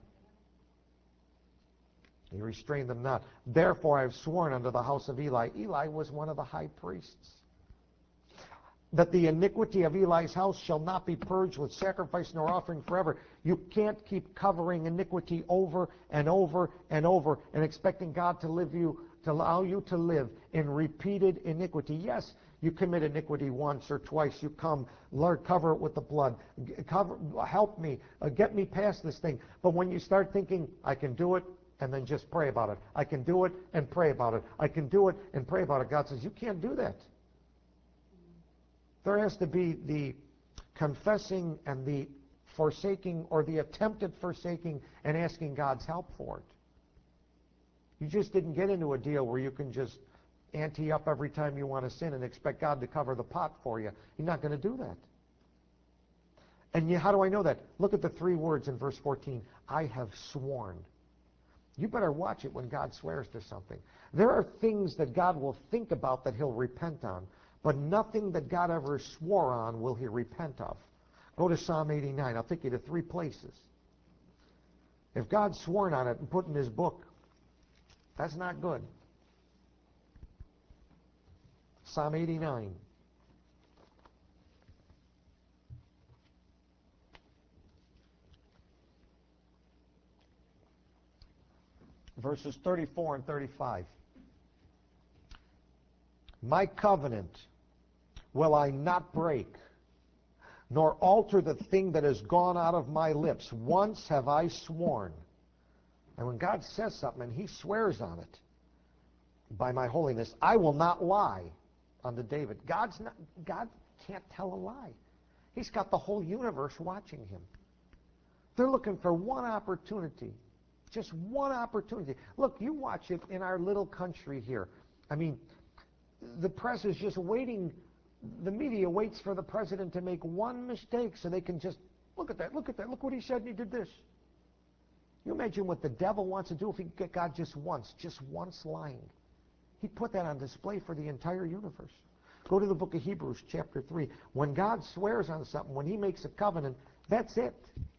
A: He restrained them not. Therefore I have sworn unto the house of Eli. Eli was one of the high priests. That the iniquity of Eli's house shall not be purged with sacrifice nor offering forever. You can't keep covering iniquity over and over and over and expecting God to allow you to live in repeated iniquity. Yes, you commit iniquity once or twice. You come, Lord, cover it with the blood. Help me. Get me past this thing. But when you start thinking, I can do it, and then just pray about it. I can do it and pray about it. I can do it and pray about it. God says, you can't do that. There has to be the confessing and the forsaking, or the attempted forsaking and asking God's help for it. You just didn't get into a deal where you can just ante up every time you want to sin and expect God to cover the pot for you. You're not going to do that. And how do I know that? Look at the 3 words in verse 14. I have sworn. You better watch it when God swears to something. There are things that God will think about that he'll repent on. But nothing that God ever swore on will he repent of. Go to Psalm 89. I'll take you to 3 places. If God's sworn on it and put in his book, that's not good. Psalm 89. Verses 34 and 35. My covenant will I not break, nor alter the thing that has gone out of my lips. Once have I sworn. And when God says something and he swears on it, by my holiness, I will not lie unto David. God can't tell a lie. He's got the whole universe watching him. They're looking for one opportunity. Just one opportunity. Look, you watch it in our little country here. I mean, the press is just waiting. The media waits for the president to make one mistake so they can just, look at that, look what he said and he did this. You imagine what the devil wants to do if he can get God just once lying. He put that on display for the entire universe. Go to the book of Hebrews, chapter 3. When God swears on something, when he makes a covenant, that's it.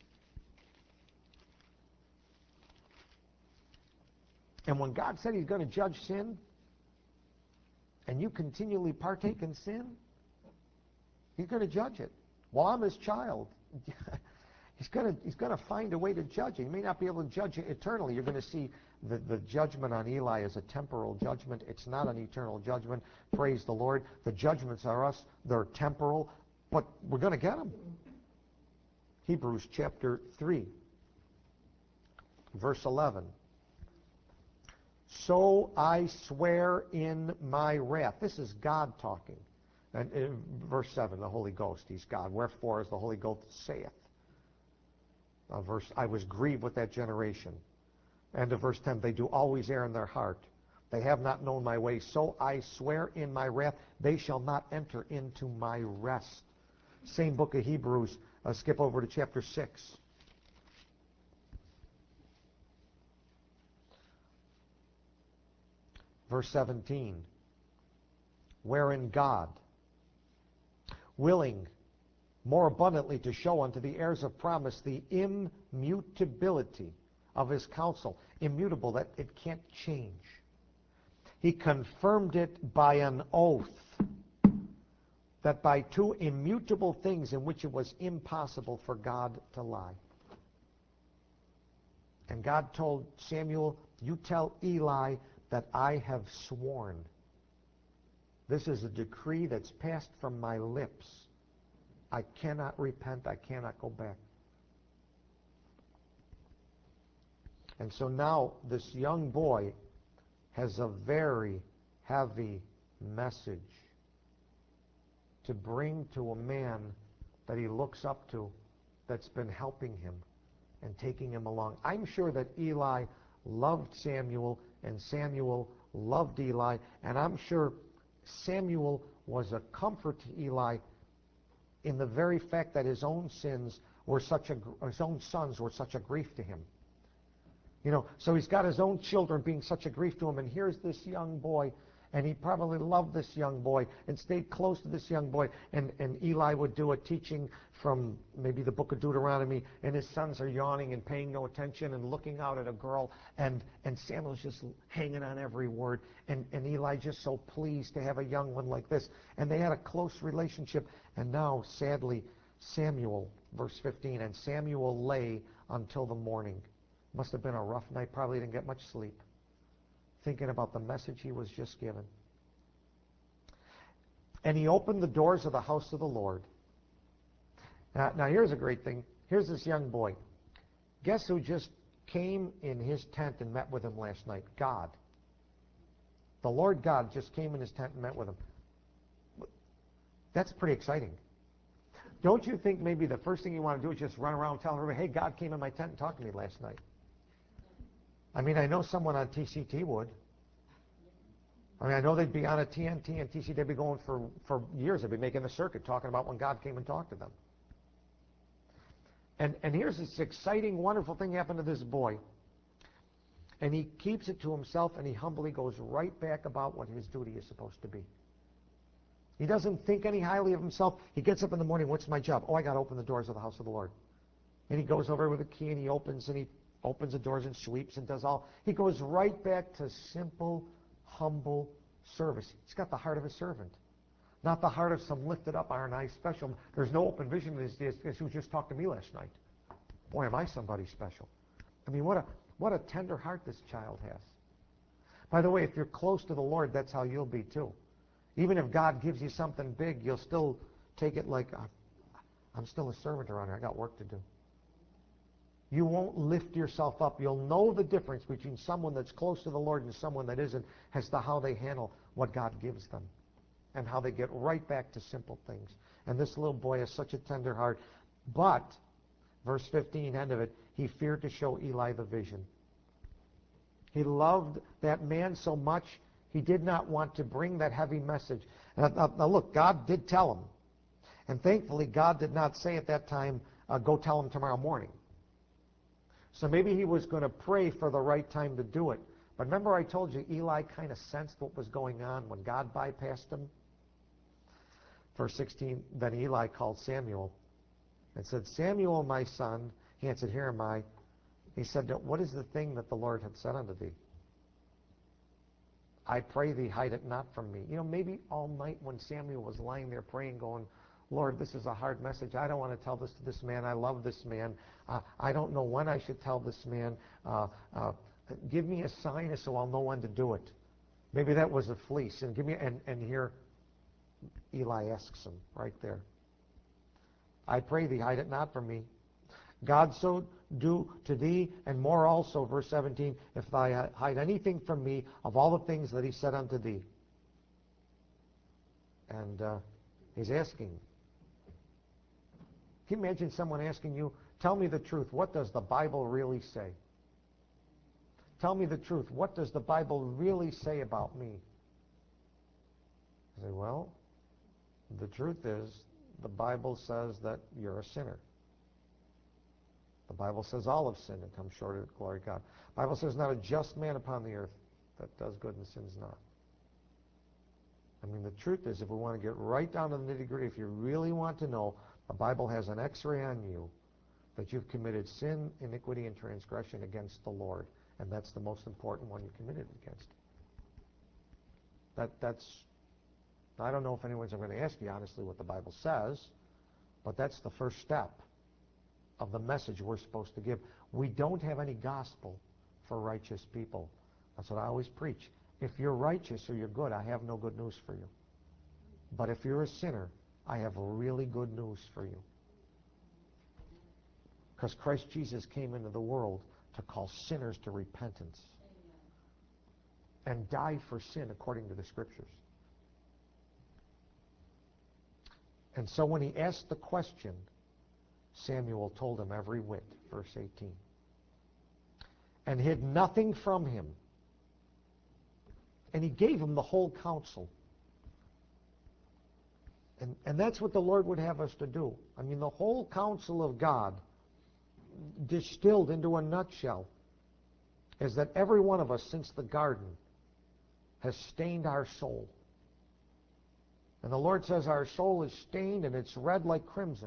A: And when God said he's going to judge sin, and you continually partake in sin, he's going to judge it. Well, I'm his child. He's going to find a way to judge it. He may not be able to judge it eternally. You're going to see the judgment on Eli as a temporal judgment. It's not an eternal judgment. Praise the Lord. The judgments are us. They're temporal, but we're going to get them. Hebrews chapter 3, verse 11. So I swear in my wrath. This is God talking. And in verse 7, the Holy Ghost, he's God. Wherefore, as the Holy Ghost saith. I was grieved with that generation. And to verse 10, they do always err in their heart. They have not known my way. So I swear in my wrath, they shall not enter into my rest. Same book of Hebrews. Skip over to chapter 6. Verse 17. Wherein God, willing more abundantly to show unto the heirs of promise the immutability of his counsel. Immutable, that it can't change. He confirmed it by an oath, that by two immutable things in which it was impossible for God to lie. And God told Samuel, you tell Eli that I have sworn. This is a decree that's passed from my lips. I cannot repent. I cannot go back. And so now this young boy has a very heavy message to bring to a man that he looks up to, that's been helping him and taking him along. I'm sure that Eli loved Samuel and Samuel loved Eli, and I'm sure Samuel was a comfort to Eli in the very fact that his own sins were his own sons were such a grief to him. So he's got his own children being such a grief to him, and here's this young boy, and he probably loved this young boy and stayed close to this young boy, and Eli would do a teaching from maybe the book of Deuteronomy, and his sons are yawning and paying no attention and looking out at a girl, and Samuel's just hanging on every word, and Eli just so pleased to have a young one like this, and they had a close relationship. And now, sadly, Samuel, verse 15, and Samuel lay until the morning. Must have been a rough night. Probably didn't get much sleep, thinking about the message he was just given. And he opened the doors of the house of the Lord. Now here's a great thing. Here's this young boy. Guess who just came in his tent and met with him last night? God. The Lord God just came in his tent and met with him. That's pretty exciting. Don't you think maybe the first thing you want to do is just run around and tell everybody, hey, God came in my tent and talked to me last night? I mean, I know someone on TCT would. I mean, I know they'd be on a TNT and TCT. They'd be going for years. They'd be making the circuit talking about when God came and talked to them. And here's this exciting, wonderful thing happened to this boy. And he keeps it to himself, and he humbly goes right back about what his duty is supposed to be. He doesn't think any highly of himself. He gets up in the morning, what's my job? Oh, I got to open the doors of the house of the Lord. And he goes over with a key, and he opens the doors and sweeps and does all. He goes right back to simple, humble service. He's got the heart of a servant, not the heart of some lifted up, aren't I special? There's no open vision these days. Guess who just talked to me last night? Boy, am I somebody special. I mean, what a tender heart this child has. By the way, if you're close to the Lord, that's how you'll be too. Even if God gives you something big, you'll still take it like, I'm still a servant around here. I got work to do. You won't lift yourself up. You'll know the difference between someone that's close to the Lord and someone that isn't as to how they handle what God gives them and how they get right back to simple things. And this little boy has such a tender heart. But, verse 15, end of it, he feared to show Eli the vision. He loved that man so much, he did not want to bring that heavy message. Now look, God did tell him. And thankfully, God did not say at that time, go tell him tomorrow morning. So maybe he was going to pray for the right time to do it. But remember I told you Eli kind of sensed what was going on when God bypassed him? Verse 16, then Eli called Samuel and said, Samuel, my son. He answered, Here am I. He said, what is the thing that the Lord had said unto thee? I pray thee, hide it not from me. You know, maybe all night when Samuel was lying there praying, going, Lord, this is a hard message. I don't want to tell this to this man. I love this man. I don't know when I should tell this man. Give me a sign so I'll know when to do it. Maybe that was a fleece. And here Eli asks him right there. I pray thee, hide it not from me. God so do to thee, and more also, verse 17, if thou hide anything from me of all the things that he said unto thee. And he's asking. Can you imagine someone asking you, tell me the truth, what does the Bible really say? Tell me the truth, what does the Bible really say about me? I say, well, the truth is, the Bible says that you're a sinner. The Bible says all have sinned and come short of the glory of God. The Bible says not a just man upon the earth that does good and sins not. I mean, the truth is, if we want to get right down to the nitty-gritty, if you really want to know, the Bible has an x-ray on you that you've committed sin, iniquity, and transgression against the Lord. And that's the most important one you committed against. I don't know if anyone's ever going to ask you honestly what the Bible says, but that's the first step of the message we're supposed to give. We don't have any gospel for righteous people. That's what I always preach. If you're righteous or you're good, I have no good news for you. But if you're a sinner, I have really good news for you. Because Christ Jesus came into the world to call sinners to repentance. And died for sin according to the Scriptures. And so when he asked the question, Samuel told him every whit, verse 18. And hid nothing from him. And he gave him the whole counsel. And that's what the Lord would have us to do. I mean, the whole counsel of God, distilled into a nutshell, is that every one of us since the garden has stained our soul. And the Lord says our soul is stained and it's red like crimson.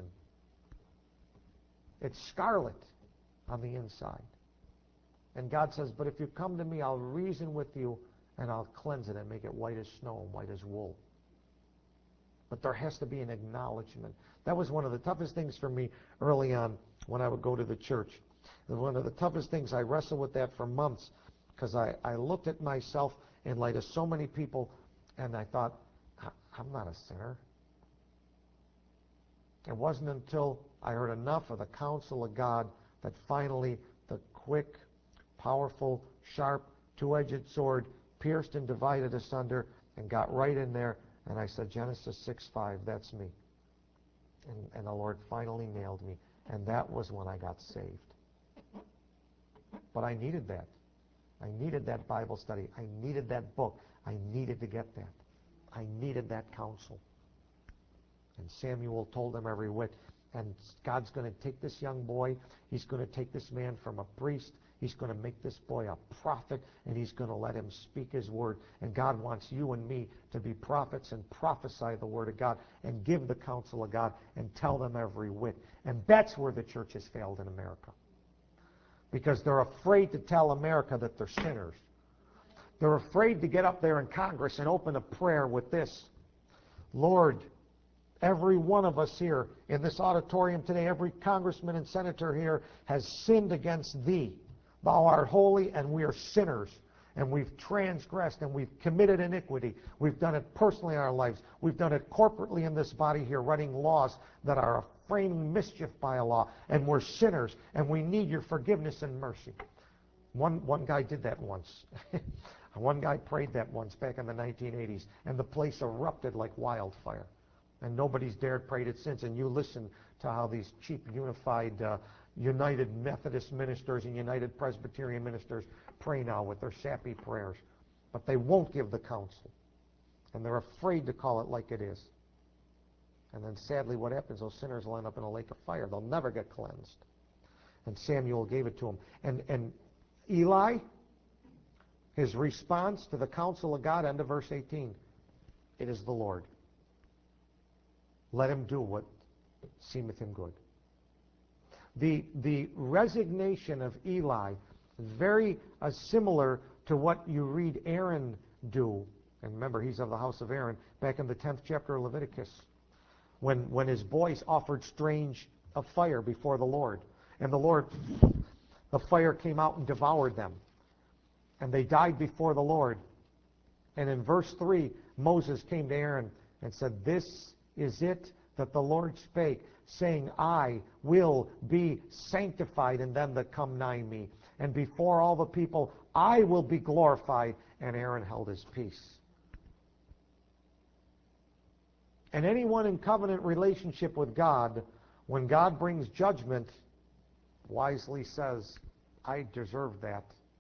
A: It's scarlet on the inside. And God says, but if you come to me, I'll reason with you and I'll cleanse it and make it white as snow and white as wool. But there has to be an acknowledgement. That was one of the toughest things for me early on when I would go to the church. One of the toughest things, I wrestled with that for months because I looked at myself in light of so many people and I thought, I'm not a sinner. It wasn't until I heard enough of the counsel of God that finally the quick, powerful, sharp, two-edged sword pierced and divided asunder and got right in there. And I said, Genesis 6:5, that's me. And the Lord finally nailed me. And that was when I got saved. But I needed that. I needed that Bible study. I needed that book. I needed to get that. I needed that counsel. And Samuel told him every whit. And God's going to take this young boy. He's going to take this man from a priest. He's going to make this boy a prophet. And he's going to let him speak his word. And God wants you and me to be prophets and prophesy the word of God and give the counsel of God and tell them every whit. And that's where the church has failed in America. Because they're afraid to tell America that they're sinners. They're afraid to get up there in Congress and open a prayer with this. Lord, every one of us here in this auditorium today, every congressman and senator here has sinned against thee. Thou art holy and we are sinners. And we've transgressed and we've committed iniquity. We've done it personally in our lives. We've done it corporately in this body here, writing laws that are framing mischief by a law. And we're sinners and we need your forgiveness and mercy. One guy did that once. One guy prayed that once back in the 1980s, and the place erupted like wildfire. And nobody's dared pray it since. And you listen to how these cheap, unified, United Methodist ministers and United Presbyterian ministers pray now with their sappy prayers. But they won't give the counsel. And they're afraid to call it like it is. And then sadly what happens, those sinners will end up in a lake of fire. They'll never get cleansed. And Samuel gave it to him. And Eli, His response to the counsel of God, end of verse 18, it is the Lord. Let him do what seemeth him good. The resignation of Eli is very similar to what you read Aaron do. And remember, he's of the house of Aaron, back in the 10th chapter of Leviticus, when his boys offered strange of fire before the Lord. And the fire came out and devoured them. And they died before the Lord. And in verse 3, Moses came to Aaron and said, "This is it that the Lord spake, saying, I will be sanctified in them that come nigh me. And before all the people I will be glorified." And Aaron held his peace. And anyone in covenant relationship with God, when God brings judgment, wisely says, "I deserve that.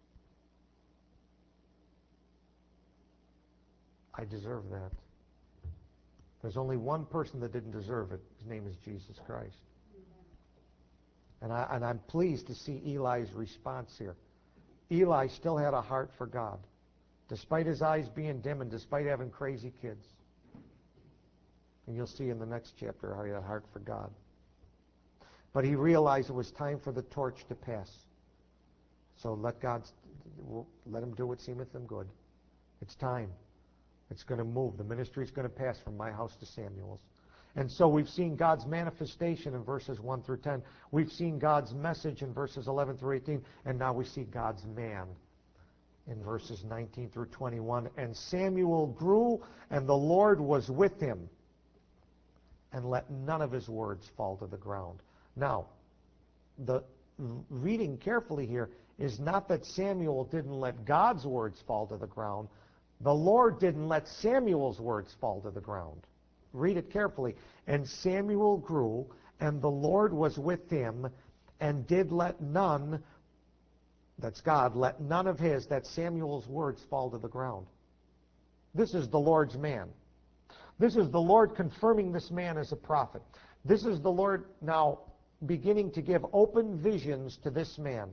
A: I deserve that." There's only one person that didn't deserve it. His name is Jesus Christ. And I'm pleased to see Eli's response here. Eli still had a heart for God, despite his eyes being dim and despite having crazy kids. And you'll see in the next chapter how he had a heart for God. But he realized it was time for the torch to pass. So let him do what seemeth him good. It's time. It's going to move. The ministry is going to pass from my house to Samuel's. And so we've seen God's manifestation in verses 1 through 10. We've seen God's message in verses 11 through 18. And now we see God's man in verses 19 through 21. And Samuel grew, and the Lord was with him, and let none of his words fall to the ground. Now, the reading carefully here is not that Samuel didn't let God's words fall to the ground. The Lord didn't let Samuel's words fall to the ground. Read it carefully. And Samuel grew, and the Lord was with him, and did let none, that's God, let none of his, that's Samuel's words, fall to the ground. This is the Lord's man. This is the Lord confirming this man as a prophet. This is the Lord now beginning to give open visions to this man.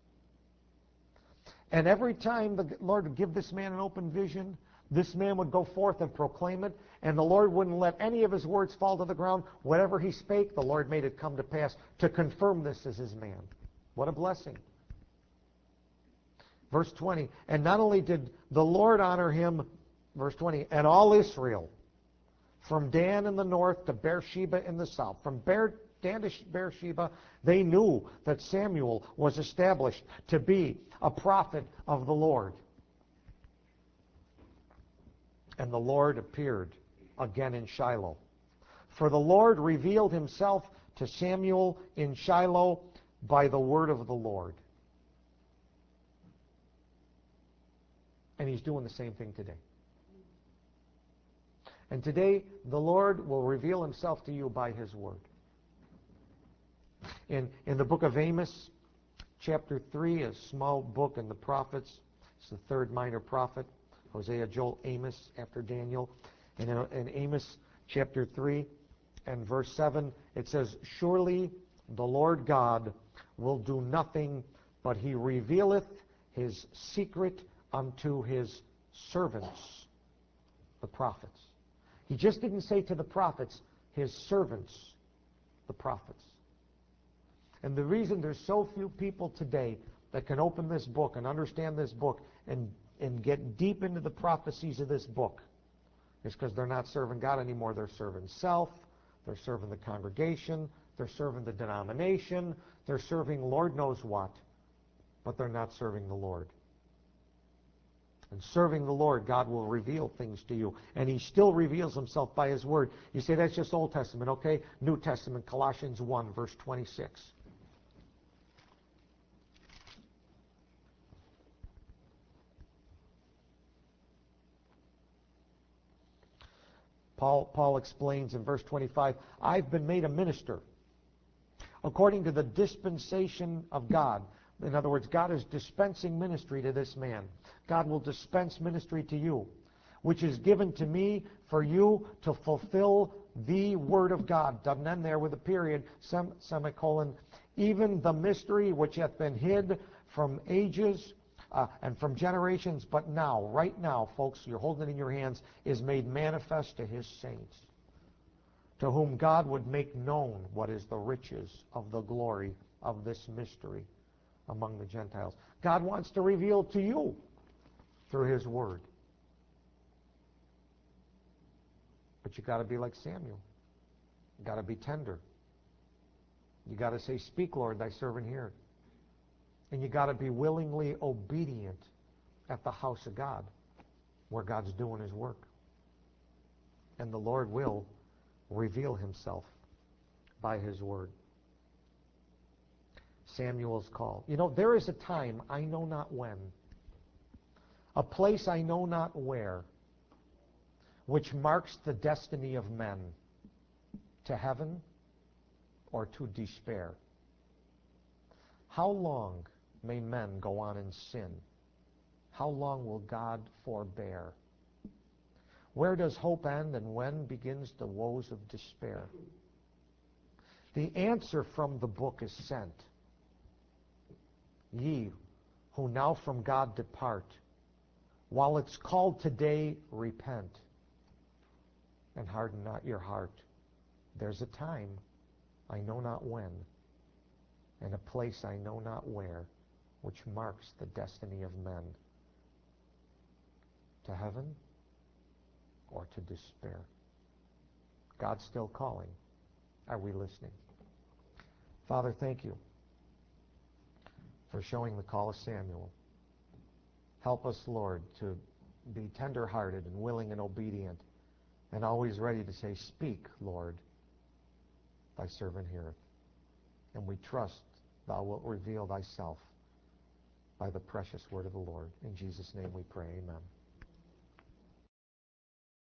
A: And every time the Lord would give this man an open vision, this man would go forth and proclaim it, and the Lord wouldn't let any of his words fall to the ground. Whatever he spake, the Lord made it come to pass to confirm this as his man. What a blessing. Verse 20, and not only did the Lord honor him, verse 20, and all Israel, from Dan in the north to Beersheba in the south, from Dan to Beersheba, they knew that Samuel was established to be a prophet of the Lord. And the Lord appeared again in Shiloh. For the Lord revealed himself to Samuel in Shiloh by the word of the Lord. And he's doing the same thing today. And today, the Lord will reveal himself to you by his word. In the book of Amos, chapter 3, a small book in the prophets, it's the third minor prophet, Hosea, Joel, Amos, after Daniel. And in Amos chapter 3 and verse 7, it says, surely the Lord God will do nothing, but he revealeth his secret unto his servants, the prophets. He just didn't say to the prophets, his servants, the prophets. And the reason there's so few people today that can open this book and understand this book and get deep into the prophecies of this book is because they're not serving God anymore. They're serving self. They're serving the congregation. They're serving the denomination. They're serving Lord knows what. But they're not serving the Lord. And serving the Lord, God will reveal things to you. And he still reveals himself by his word. You say, that's just Old Testament. Okay, New Testament, Colossians 1, verse 26. Paul explains in verse 25, I've been made a minister according to the dispensation of God. In other words, God is dispensing ministry to this man. God will dispense ministry to you, which is given to me for you to fulfill the word of God. Doesn't end there with a period, semicolon. Even the mystery which hath been hid from ages, and from generations, but now, right now, folks, you're holding it in your hands, is made manifest to his saints, to whom God would make known what is the riches of the glory of this mystery among the Gentiles. God wants to reveal to you through his word. But you got to be like Samuel. You got to be tender. You got to say, "Speak, Lord, thy servant heareth." And you got to be willingly obedient at the house of God, where God's doing his work. And the Lord will reveal himself by his word. Samuel's call. You know, there is a time, I know not when, a place I know not where, which marks the destiny of men to heaven or to despair. How long may men go on in sin? How long will God forbear? Where does hope end, and when begins the woes of despair? The answer from the book is sent. Ye who now from God depart, while it's called today, repent, and harden not your heart. There's a time, I know not when, and a place I know not where, which marks the destiny of men to heaven or to despair. God's still calling. Are we listening? Father, thank you for showing the call of Samuel. Help us, Lord, to be tender-hearted and willing and obedient, and always ready to say, "Speak, Lord, thy servant heareth." And we trust thou wilt reveal thyself by the precious word of the Lord. In Jesus' name we pray, amen.